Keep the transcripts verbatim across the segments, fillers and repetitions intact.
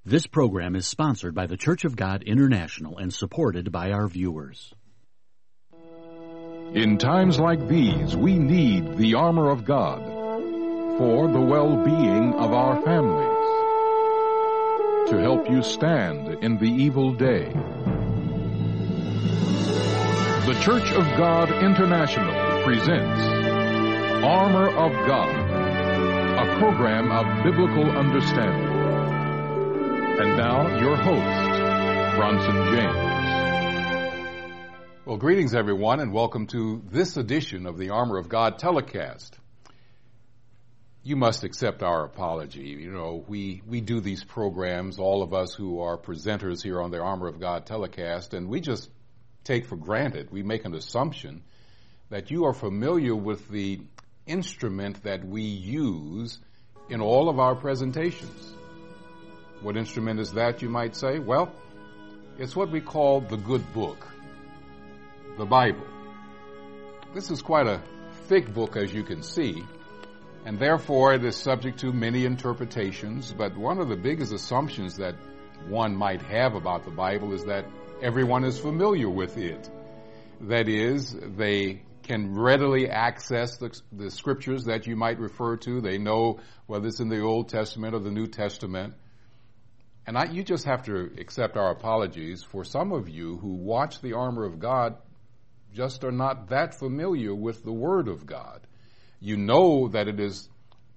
This program is sponsored by the Church of God International and supported by our viewers. In times like these, we need the armor of God for the well-being of our families, to help you stand in the evil day. The Church of God International presents Armor of God, a program of biblical understanding. And now, your host, Bronson James. Well, greetings, everyone, and welcome to this edition of the Armor of God telecast. You must accept our apology. You know, we, we do these programs, all of us who are presenters here on the Armor of God telecast, and we just take for granted, we make an assumption that you are familiar with the instrument that we use in all of our presentations. What instrument is that, you might say? Well, it's what we call the good book, the Bible. This is quite a thick book, as you can see, and therefore it is subject to many interpretations, but one of the biggest assumptions that one might have about the Bible is that everyone is familiar with it. That is, they can readily access the, the scriptures that you might refer to. They know whether it's in the Old Testament or the New Testament. And I, you just have to accept our apologies for some of you who watch the Armor of God just are not that familiar with the Word of God. You know that it is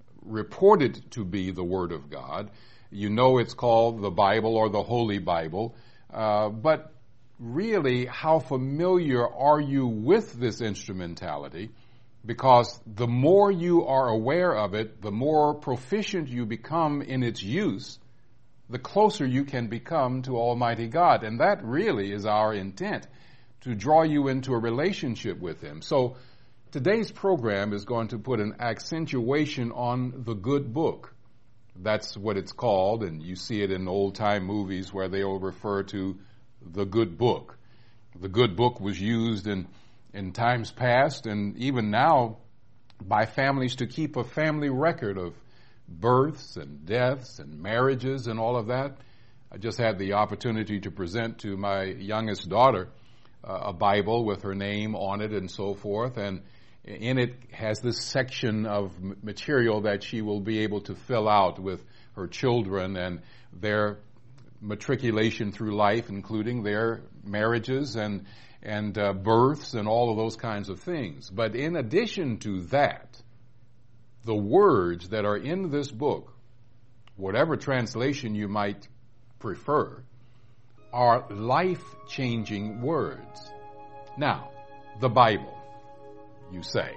reported to be the Word of God. You know it's called the Bible or the Holy Bible. Uh, but really, how familiar are you with this instrumentality? Because the more you are aware of it, the more proficient you become in its use, the closer you can become to Almighty God. And that really is our intent, to draw you into a relationship with Him. So today's program is going to put an accentuation on the good book. That's what it's called, and you see it in old-time movies where they will refer to the good book. The good book was used in, in times past and even now by families to keep a family record of births and deaths and marriages and all of that. I just had the opportunity to present to my youngest daughter uh, a Bible with her name on it and so forth, and in it has this section of material that she will be able to fill out with her children and their matriculation through life, including their marriages and and uh, births and all of those kinds of things. But in addition to that, the words that are in this book, whatever translation you might prefer, are life-changing words. Now, the Bible, you say.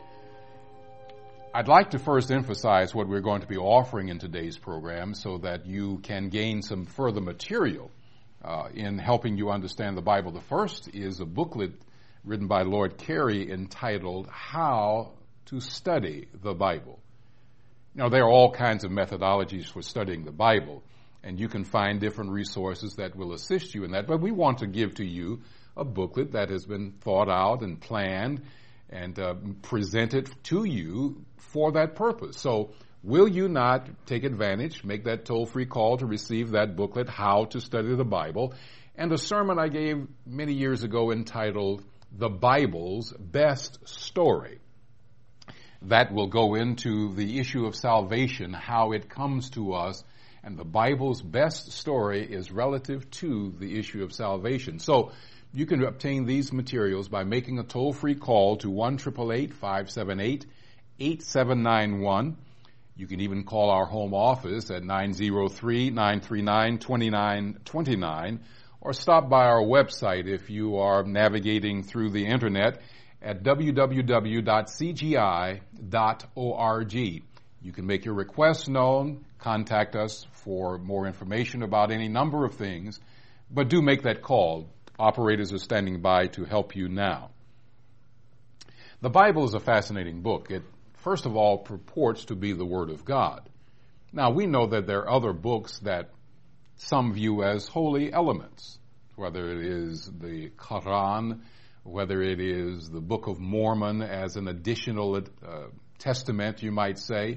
I'd like to first emphasize what we're going to be offering in today's program so that you can gain some further material uh, in helping you understand the Bible. The first is a booklet written by Lord Carey entitled How to Study the Bible. Now, there are all kinds of methodologies for studying the Bible, and you can find different resources that will assist you in that, but we want to give to you a booklet that has been thought out and planned and uh, presented to you for that purpose. So will you not take advantage, make that toll-free call to receive that booklet, How to Study the Bible, and a sermon I gave many years ago entitled The Bible's Best Story. That will go into the issue of salvation, how it comes to us, and the Bible's best story is relative to the issue of salvation. So you can obtain these materials by making a toll-free call to one eight eight eight, five seven eight, eight seven nine one. You can even call our home office at nine zero three, nine three nine, two nine two nine or stop by our website if you are navigating through the internet at w w w dot c g i dot org. You can make your requests known, contact us for more information about any number of things, but do make that call. Operators are standing by to help you now. The Bible is a fascinating book. It, first of all, purports to be the Word of God. Now, we know that there are other books that some view as holy elements, whether it is the Quran, whether it is the Book of Mormon as an additional uh, testament, you might say.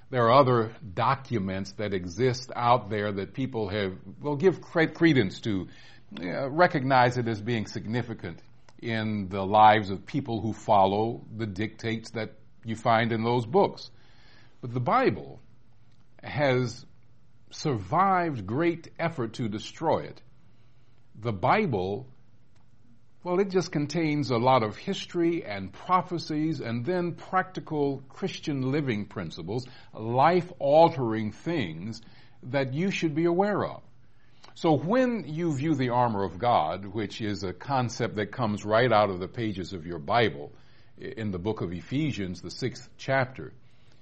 There are other documents that exist out there that people have, will give credence to, uh, recognize it as being significant in the lives of people who follow the dictates that you find in those books. But the Bible has survived great effort to destroy it. The Bible, well, it just contains a lot of history and prophecies and then practical Christian living principles, life-altering things that you should be aware of. So when you view the armor of God, which is a concept that comes right out of the pages of your Bible, in the book of Ephesians, the sixth chapter,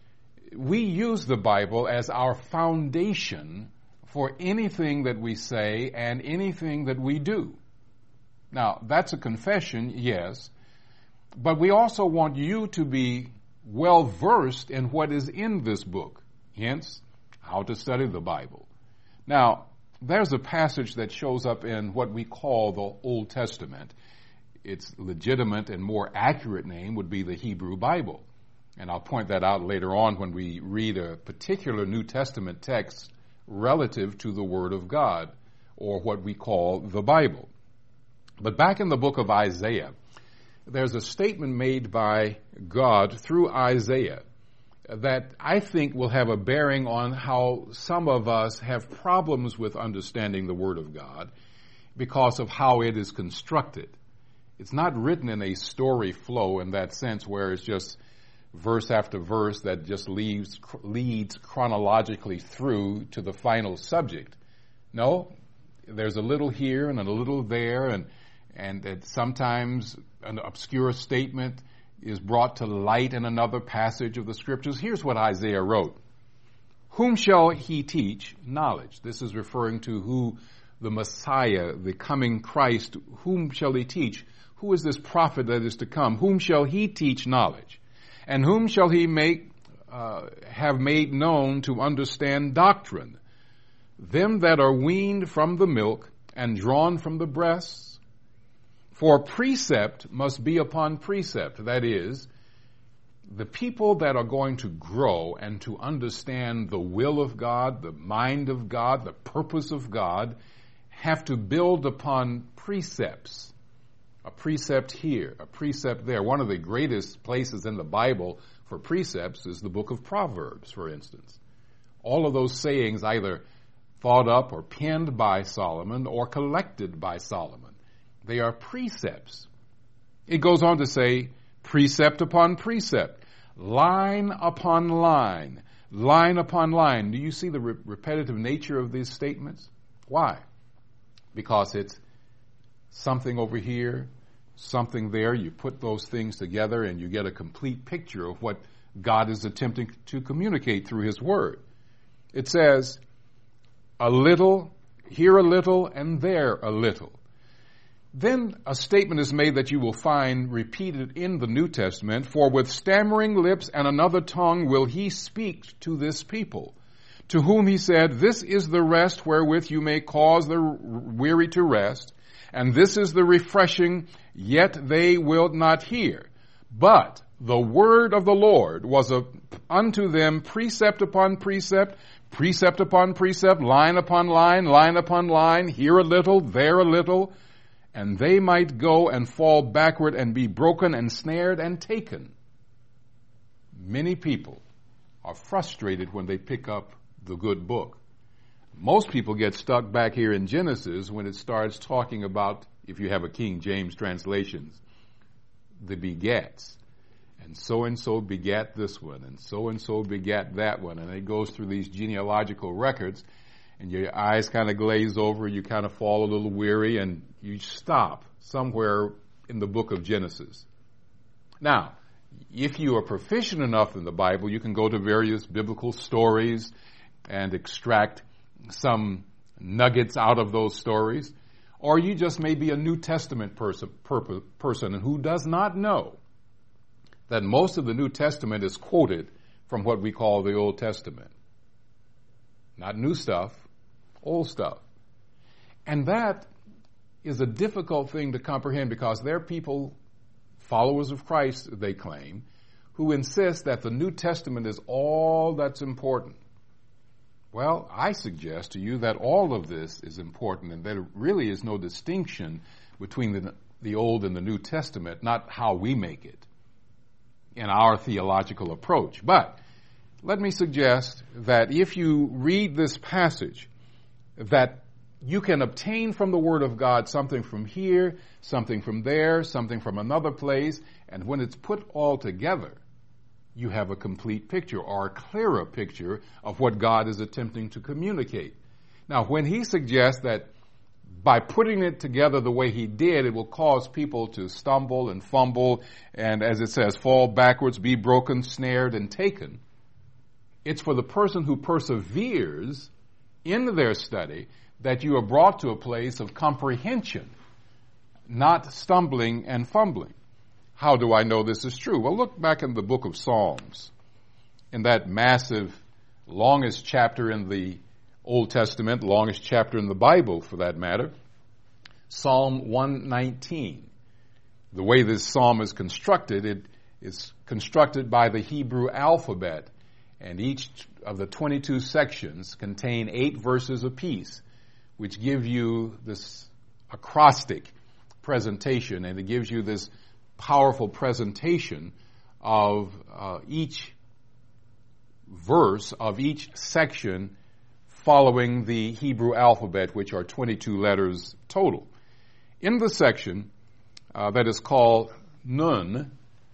we use the Bible as our foundation for anything that we say and anything that we do. Now, that's a confession, yes, but we also want you to be well versed in what is in this book, hence, how to study the Bible. Now, there's a passage that shows up in what we call the Old Testament. Its legitimate and more accurate name would be the Hebrew Bible. And I'll point that out later on when we read a particular New Testament text relative to the Word of God, or what we call the Bible. But back in the book of Isaiah, there's a statement made by God through Isaiah that I think will have a bearing on how some of us have problems with understanding the Word of God because of how it is constructed. It's not written in a story flow in that sense where it's just verse after verse that just leads, leads chronologically through to the final subject. No, there's a little here and a little there, and and that sometimes an obscure statement is brought to light in another passage of the Scriptures. Here's what Isaiah wrote. Whom shall he teach knowledge? This is referring to who the Messiah, the coming Christ, whom shall he teach? Who is this prophet that is to come? Whom shall he teach knowledge? And whom shall he make uh, have made known to understand doctrine? Them that are weaned from the milk and drawn from the breasts. For precept must be upon precept. That is, the people that are going to grow and to understand the will of God, the mind of God, the purpose of God, have to build upon precepts. A precept here, a precept there. One of the greatest places in the Bible for precepts is the book of Proverbs, for instance. All of those sayings either thought up or penned by Solomon or collected by Solomon. They are precepts. It goes on to say precept upon precept, line upon line, line upon line. Do you see the re- repetitive nature of these statements? Why? Because it's something over here, something there. You put those things together and you get a complete picture of what God is attempting to communicate through His Word. It says, a little, here a little, and there a little. Then a statement is made that you will find repeated in the New Testament, for with stammering lips and another tongue will he speak to this people, to whom he said, this is the rest wherewith you may cause the weary to rest, and this is the refreshing, yet they will not hear. But the word of the Lord was a, unto them precept upon precept, precept upon precept, line upon line, line upon line, here a little, there a little, and they might go and fall backward and be broken and snared and taken. Many people are frustrated when they pick up the good book. Most people get stuck back here in Genesis when it starts talking about, if you have a King James translation, the begats. And so-and-so begat this one, and so-and-so begat that one. And it goes through these genealogical records, and your eyes kind of glaze over, you kind of fall a little weary, and you stop somewhere in the book of Genesis. Now, if you are proficient enough in the Bible, you can go to various biblical stories and extract some nuggets out of those stories. Or you just may be a New Testament person, per- person who does not know that most of the New Testament is quoted from what we call the Old Testament. Not new stuff, old stuff. And that is a difficult thing to comprehend because there are people, followers of Christ, they claim, who insist that the New Testament is all that's important. Well, I suggest to you that all of this is important and that there really is no distinction between the, the Old and the New Testament, not how we make it in our theological approach. But let me suggest that if you read this passage, that you can obtain from the Word of God something from here, something from there, something from another place, and when it's put all together, you have a complete picture or a clearer picture of what God is attempting to communicate. Now, when he suggests that by putting it together the way he did, it will cause people to stumble and fumble and, as it says, fall backwards, be broken, snared, and taken, it's for the person who perseveres in their study that you are brought to a place of comprehension, not stumbling and fumbling. How do I know this is true? Well, look back in the book of Psalms, in that massive, longest chapter in the Old Testament, longest chapter in the Bible for that matter, Psalm one nineteen. The way this psalm is constructed, it is constructed by the Hebrew alphabet, and each of the twenty-two sections contain eight verses apiece, which give you this acrostic presentation, and it gives you this powerful presentation of uh, each verse of each section following the Hebrew alphabet, which are twenty-two letters total. In the section uh, that is called Nun,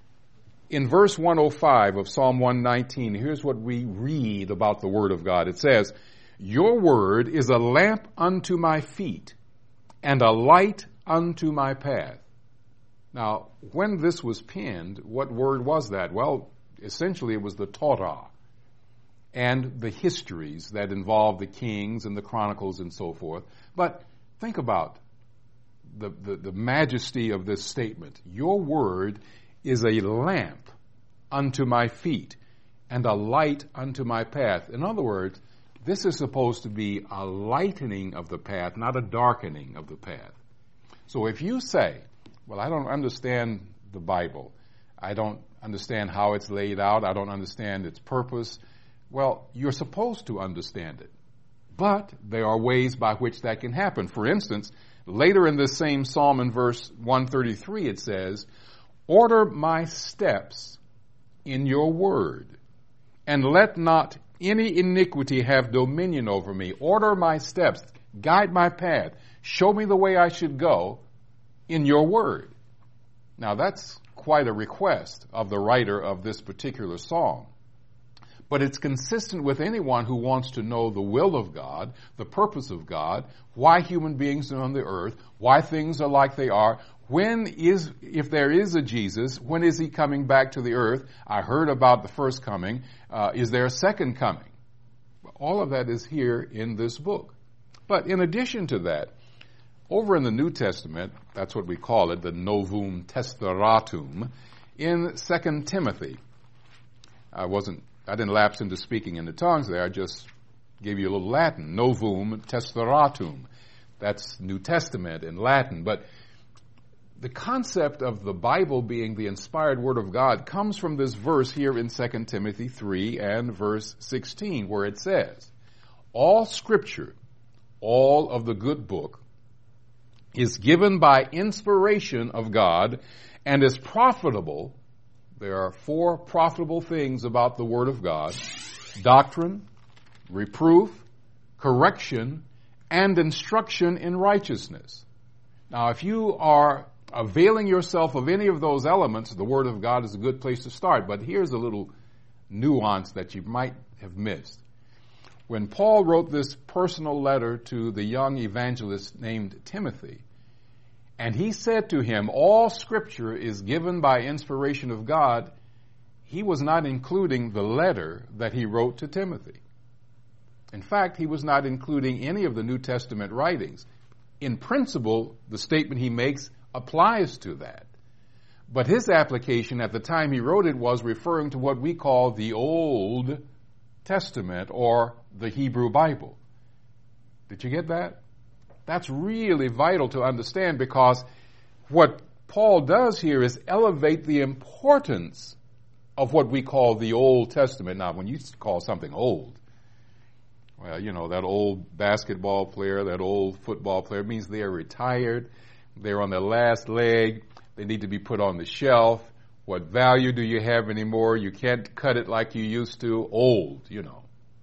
in verse one oh five of Psalm one nineteen, here's what we read about the Word of God. It says, "Your word is a lamp unto my feet and a light unto my path." Now, when this was penned, what word was that? Well, essentially it was the Torah and the histories that involve the kings and the chronicles and so forth. But think about the, the, the majesty of this statement. Your word is a lamp unto my feet and a light unto my path. In other words, this is supposed to be a lightening of the path, not a darkening of the path. So if you say, well, I don't understand the Bible, I don't understand how it's laid out, I don't understand its purpose, well, you're supposed to understand it. But there are ways by which that can happen. For instance, later in this same psalm in verse one thirty-three it says, "Order my steps in your word, and let not any iniquity have dominion over me." Order my steps, guide my path, show me the way I should go in your word. Now that's quite a request of the writer of this particular psalm. But it's consistent with anyone who wants to know the will of God, the purpose of God, why human beings are on the earth, why things are like they are, when is, if there is a Jesus, when is he coming back to the earth? I heard about the first coming. Uh, is there a second coming? All of that is here in this book. But in addition to that, over in the New Testament, that's what we call it, the Novum Testeratum, in Second Timothy. I wasn't, I didn't lapse into speaking in the tongues there, I just gave you a little Latin, Novum Testeratum. That's New Testament in Latin. But the concept of the Bible being the inspired Word of God comes from this verse here in Second Timothy three and verse sixteen, where it says, "All Scripture, all of the good book, is given by inspiration of God and is profitable." There are four profitable things about the Word of God: doctrine, reproof, correction, and instruction in righteousness. Now, if you are availing yourself of any of those elements, the Word of God is a good place to start. But here's a little nuance that you might have missed. When Paul wrote this personal letter to the young evangelist named Timothy, and he said to him, all Scripture is given by inspiration of God, he was not including the letter that he wrote to Timothy. In fact, he was not including any of the New Testament writings. In principle, the statement he makes applies to that. But his application at the time he wrote it was referring to what we call the Old Testament or the Hebrew Bible. Did you get that? That's really vital to understand, because what Paul does here is elevate the importance of what we call the Old Testament. Now, when you call something old, well, you know, that old basketball player, that old football player, it means they are retired, they're on their last leg, they need to be put on the shelf. What value do you have anymore? You can't cut it like you used to. Old, you know.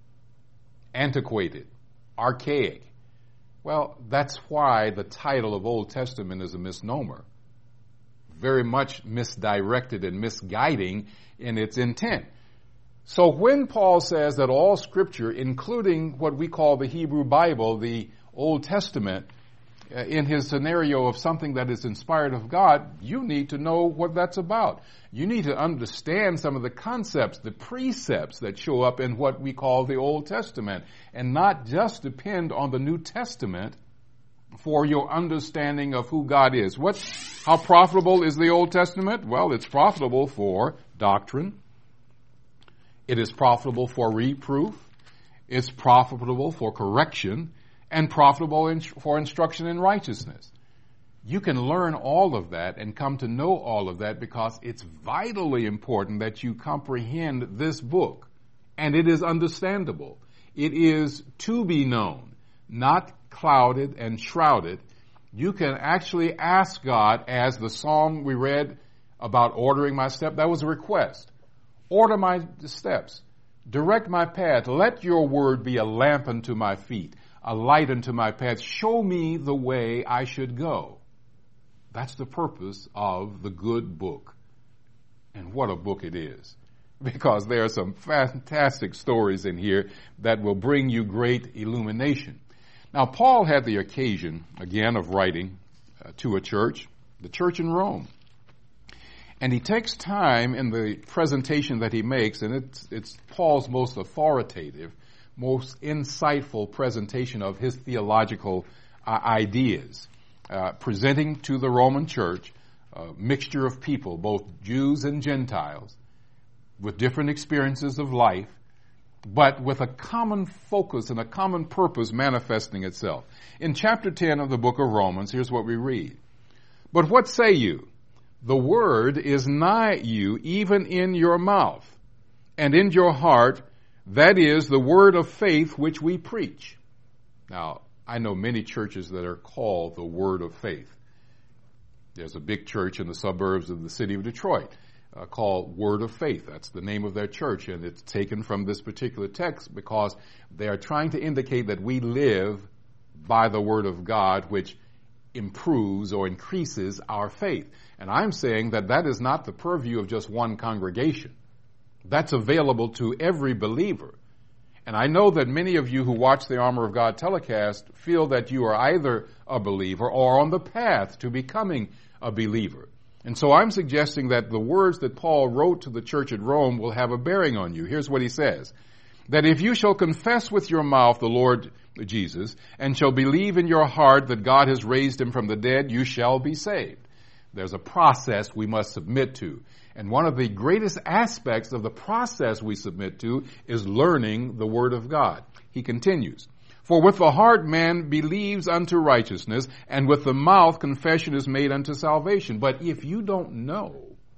Antiquated. Archaic. Well, that's why the title of Old Testament is a misnomer. Very much misdirected and misguiding in its intent. So when Paul says that all Scripture, including what we call the Hebrew Bible, the Old Testament, uh, in his scenario of something that is inspired of God, you need to know what that's about. You need to understand some of the concepts, the precepts that show up in what we call the Old Testament, and not just depend on the New Testament for your understanding of who God is. What, how profitable is the Old Testament? Well, it's profitable for doctrine. It is profitable for reproof. It's profitable for correction, and profitable in, for instruction in righteousness. You can learn all of that and come to know all of that because it's vitally important that you comprehend this book. And it is understandable. It is to be known, not clouded and shrouded. You can actually ask God, as the psalm we read about ordering my step, that was a request. Order my steps. Direct my path. Let your word be a lamp unto my feet, a light unto my path. Show me the way I should go. That's the purpose of the good book. And what a book it is. Because there are some fantastic stories in here that will bring you great illumination. Now, Paul had the occasion, again, of writing uh, to a church, the church in Rome. And he takes time in the presentation that he makes, and it's, it's Paul's most authoritative, most insightful presentation of his theological uh, ideas, uh, presenting to the Roman church a mixture of people, both Jews and Gentiles, with different experiences of life, but with a common focus and a common purpose manifesting itself. In chapter ten of the book of Romans, here's what we read. But what say you? The word is nigh you, even in your mouth, and in your heart, that is the word of faith which we preach. Now, I know many churches that are called the Word of Faith. There's a big church in the suburbs of the city of Detroit uh, called Word of Faith. That's the name of their church, and it's taken from this particular text because they are trying to indicate that we live by the Word of God, which improves or increases our faith. And I'm saying that that is not the purview of just one congregation. That's available to every believer. And I know that many of you who watch the Armor of God telecast feel that you are either a believer or on the path to becoming a believer. And so I'm suggesting that the words that Paul wrote to the church at Rome will have a bearing on you. Here's what he says. That if you shall confess with your mouth the Lord Jesus, and shall believe in your heart that God has raised him from the dead, you shall be saved. There's a process we must submit to. And one of the greatest aspects of the process we submit to is learning the Word of God. He continues, for with the heart man believes unto righteousness, and with the mouth confession is made unto salvation. But if you don't know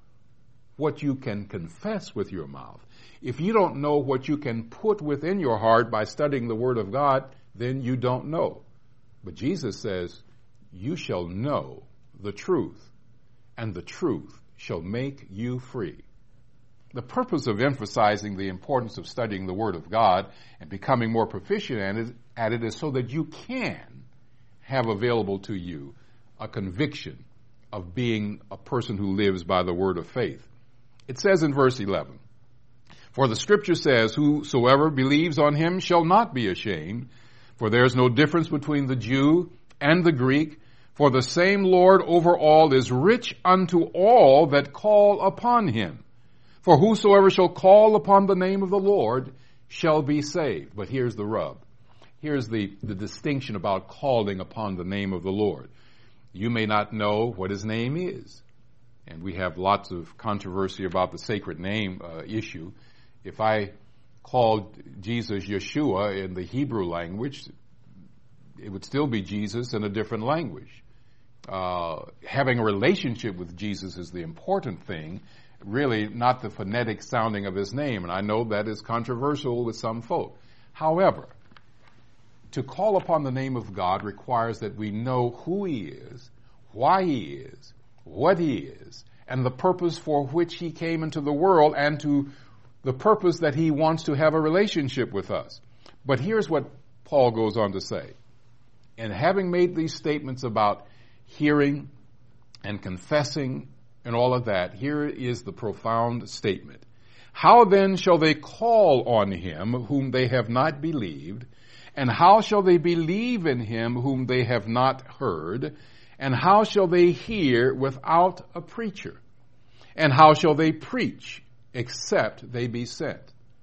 what you can confess with your mouth, if you don't know what you can put within your heart by studying the Word of God, then you don't know. But Jesus says, you shall know the truth, and the truth shall make you free. The purpose of emphasizing the importance of studying the Word of God and becoming more proficient at it, at it is so that you can have available to you a conviction of being a person who lives by the word of faith. It says in verse eleven, for the Scripture says, whosoever believes on him shall not be ashamed, for there is no difference between the Jew and the Greek, for the same Lord over all is rich unto all that call upon him. For whosoever shall call upon the name of the Lord shall be saved. But here's the rub. Here's the, the distinction about calling upon the name of the Lord. You may not know what his name is. And we have lots of controversy about the sacred name uh, issue. If I called Jesus Yeshua in the Hebrew language, it would still be Jesus in a different language. Uh, having a relationship with Jesus is the important thing. really not the phonetic sounding of his name, and I know that is controversial with some folk. However, to call upon the name of God requires that we know who he is, why he is, what he is, and the purpose for which he came into the world, and to the purpose that he wants to have a relationship with us. But here's what Paul goes on to say. And having made these statements about hearing and confessing and all of that, here is the profound statement. How then shall they call on him whom they have not believed? And how shall they believe in him whom they have not heard? And how shall they hear without a preacher? And how shall they preach except they be sent?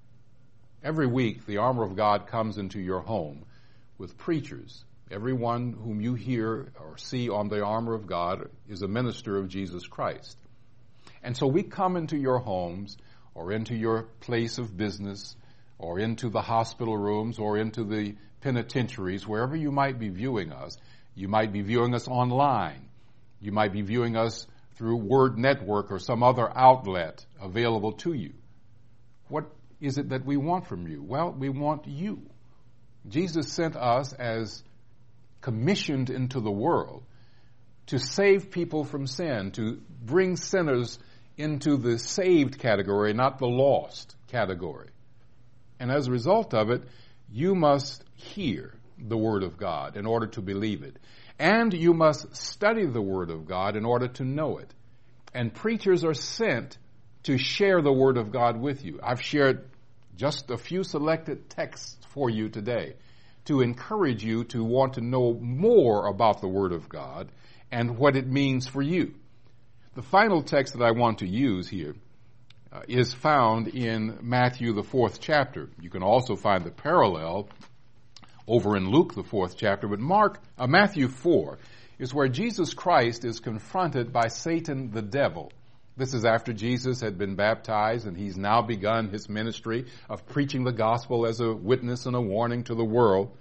Every week, the armor of God comes into your home with preachers. Everyone whom you hear or see on the armor of God is a minister of Jesus Christ. And so we come into your homes or into your place of business or into the hospital rooms or into the penitentiaries, wherever you might be viewing us. You might be viewing us online. You might be viewing us through Word Network or some other outlet available to you. What is it that we want from you? Well, we want you. Jesus sent us as commissioned into the world to save people from sin, to bring sinners into the saved category, not the lost category. And as a result of it, you must hear the Word of God in order to believe it. And you must study the Word of God in order to know it. And preachers are sent to share the Word of God with you. I've shared just a few selected texts for you today to encourage you to want to know more about the Word of God and what it means for you. The final text that I want to use here uh, is found in Matthew, the fourth chapter. You can also find the parallel over in Luke, the fourth chapter. But Mark, uh, Matthew four is where Jesus Christ is confronted by Satan the devil. This is after Jesus had been baptized, and he's now begun his ministry of preaching the gospel as a witness and a warning to the world.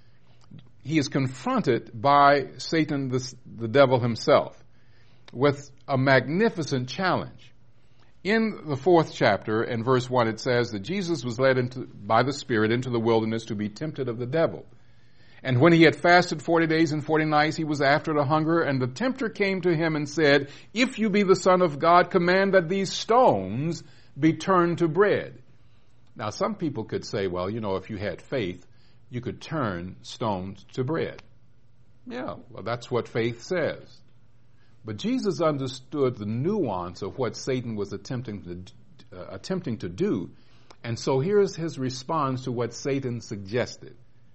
He is confronted by Satan, the, the devil himself, with a magnificent challenge. In the fourth chapter, in verse one, it says that Jesus was led into, by the Spirit into the wilderness to be tempted of the devil. And when he had fasted forty days and forty nights, he was after the hunger, and the tempter came to him and said, If you be the Son of God, command that these stones be turned to bread. Now, some people could say, well, you know, if you had faith, you could turn stones to bread. Yeah, well, that's what faith says. But Jesus understood the nuance of what Satan was attempting to, uh, attempting to do. And so here's his response to what Satan suggested.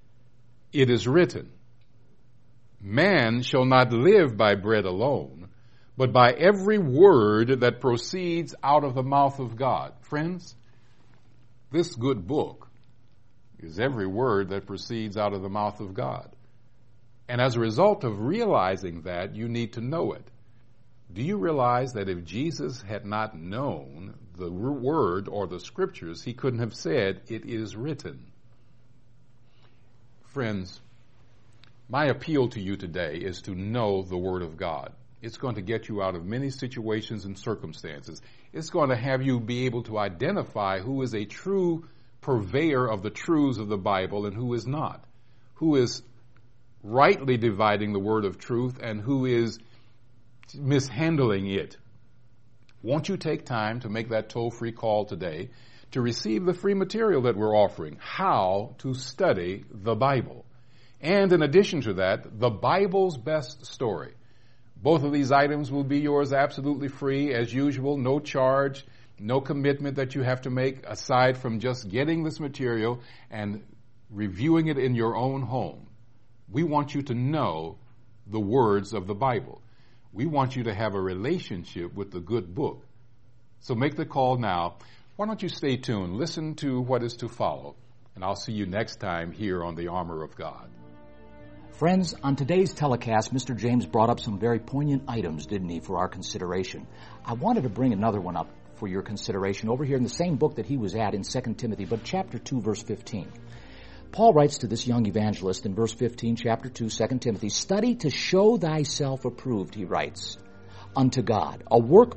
It is written, man shall not live by bread alone, but by every word that proceeds out of the mouth of God. Friends, this good book is every word that proceeds out of the mouth of God. And as a result of realizing that, you need to know it. Do you realize that if Jesus had not known the word or the scriptures, he couldn't have said, it is written? Friends, my appeal to you today is to know the Word of God. It's going to get you out of many situations and circumstances. It's going to have you be able to identify who is a true purveyor of the truths of the Bible and who is not, who is rightly dividing the word of truth and who is mishandling it. Won't you take time to make that toll-free call today to receive the free material that we're offering, How to Study the Bible. And in addition to that, the Bible's Best Story. Both of these items will be yours absolutely free, as usual, no charge, no commitment that you have to make aside from just getting this material and reviewing it in your own home. We want you to know the words of the Bible. We want you to have a relationship with the good book. So make the call now. Why don't you stay tuned, listen to what is to follow, and I'll see you next time here on the Armor of God. Friends, on today's telecast, Mister James brought up some very poignant items, didn't he, for our consideration. I wanted to bring another one up for your consideration over here in the same book that he was at in Second Timothy, but chapter two, verse fifteen. Paul writes to this young evangelist in verse fifteen, chapter two, Second Timothy, Study to show thyself approved, he writes, unto God, a workman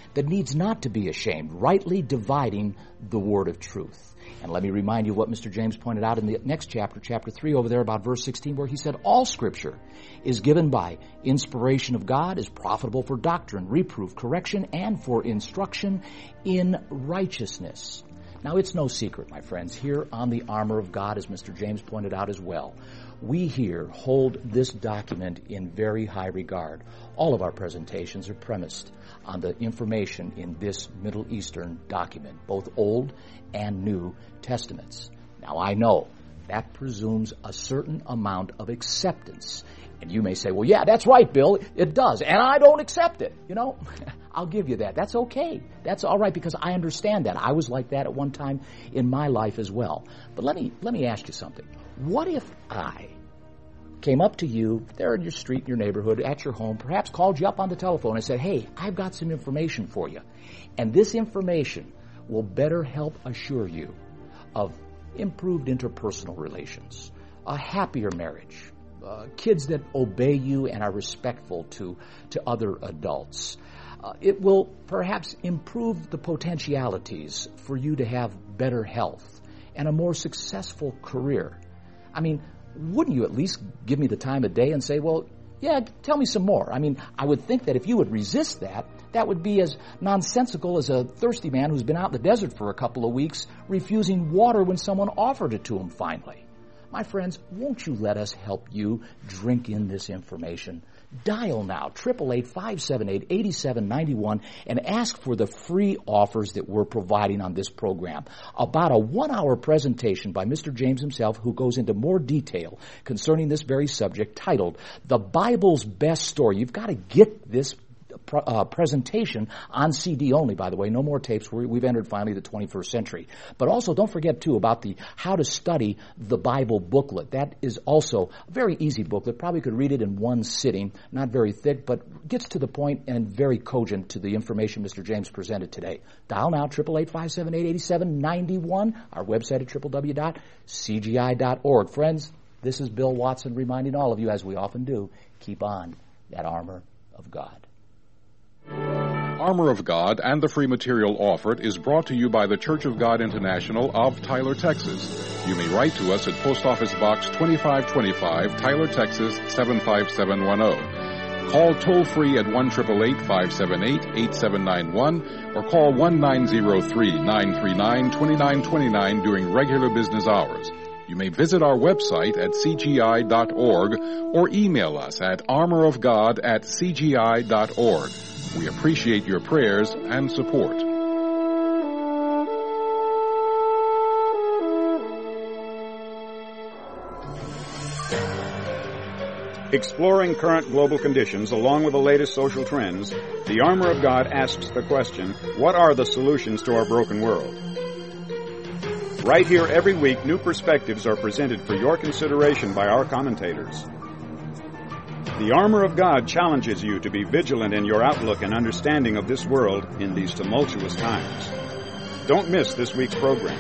that needs not to be ashamed, rightly dividing the word of truth. And let me remind you what Mister James pointed out in the next chapter, chapter three, over there about verse sixteen, where he said, all Scripture is given by inspiration of God, is profitable for doctrine, reproof, correction, and for instruction in righteousness. Now, it's no secret, my friends, here on the Armor of God, as Mister James pointed out as well, we here hold this document in very high regard. All of our presentations are premised on the information in this Middle Eastern document, both Old and New Testaments. Now, I know that presumes a certain amount of acceptance. And you may say, well, yeah, that's right, Bill, it does, and I don't accept it. You know, I'll give you that. That's okay. That's all right, because I understand that. I was like that at one time in my life as well. But let me let me ask you something. What if I came up to you there in your street, in your neighborhood, at your home, perhaps called you up on the telephone and said, hey, I've got some information for you, and this information will better help assure you of improved interpersonal relations, a happier marriage, uh, kids that obey you and are respectful to, to other adults. Uh, it will perhaps improve the potentialities for you to have better health and a more successful career. I mean, wouldn't you at least give me the time of day and say, well, yeah, tell me some more? I mean, I would think that if you would resist that, that would be as nonsensical as a thirsty man who's been out in the desert for a couple of weeks refusing water when someone offered it to him finally. My friends, won't you let us help you drink in this information? Dial now, eight eight eight, five seven eight, eight seven nine one, and ask for the free offers that we're providing on this program. About a one-hour presentation by Mister James himself, who goes into more detail concerning this very subject, titled, The Bible's Best Story. You've got to get this Uh, presentation on C D only, by the way. No more tapes. We're, we've entered finally the twenty-first century. But also, don't forget, too, about the How to Study the Bible booklet. That is also a very easy booklet. Probably could read it in one sitting. Not very thick, but gets to the point and very cogent to the information Mister James presented today. Dial now, eight eight eight, five seven eight, eight seven nine one. Our website at w w w dot c g i dot org. Friends, this is Bill Watson reminding all of you, as we often do, keep on that armor of God. Armor of God and the free material offered is brought to you by the Church of God International of Tyler, Texas. You may write to us at Post Office Box twenty-five twenty-five, Tyler, Texas seven five seven one zero. Call toll-free at one eight eight eight, five seven eight, eight seven nine one or call one nine zero three, nine three nine, two nine two nine during regular business hours. You may visit our website at c g i dot org or email us at armorofgod at c g i dot org. We appreciate your prayers and support. Exploring current global conditions along with the latest social trends, the Armor of God asks the question, what are the solutions to our broken world? Right here every week, new perspectives are presented for your consideration by our commentators. The Armor of God challenges you to be vigilant in your outlook and understanding of this world in these tumultuous times. Don't miss this week's program.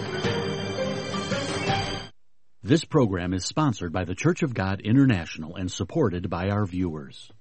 This program is sponsored by the Church of God International and supported by our viewers.